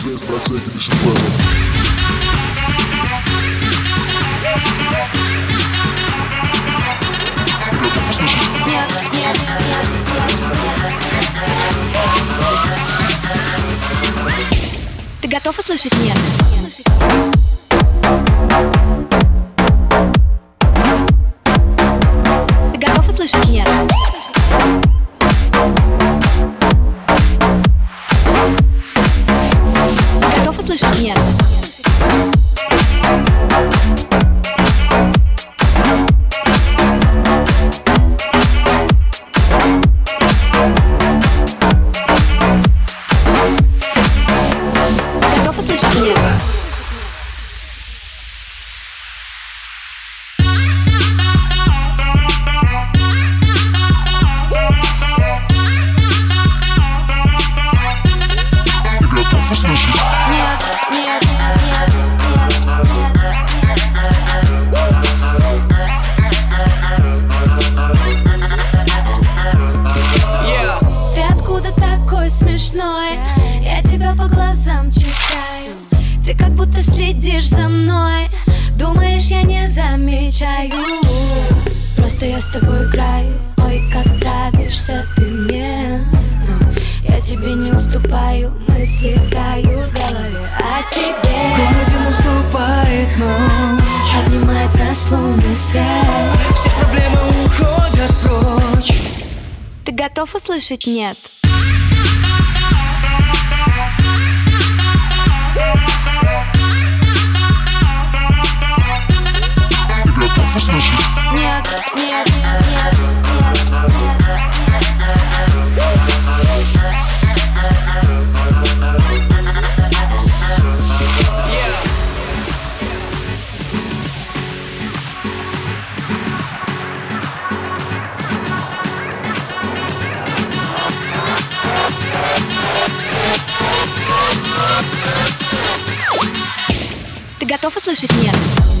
Dance by second, it's incredible. Ты готов услышать нет? Ты готов услышать нет? Ты готов услышать нет? Готов услышать нет? Ты откуда такой смешной? Я тебя по глазам читаю. Ты как будто следишь за мной. Думаешь, я не замечаю. Просто я с тобой играю. Ой, как нравишься ты мне. Но я тебе не уступаю. Мысли тают в голове о тебе. В городе наступает ночь, Обнимает нас лунный свет. все проблемы уходят прочь. Ты готов услышать нет? Готов услышать? Нет, нет, нет, нет, нет. Ты готов услышать нет?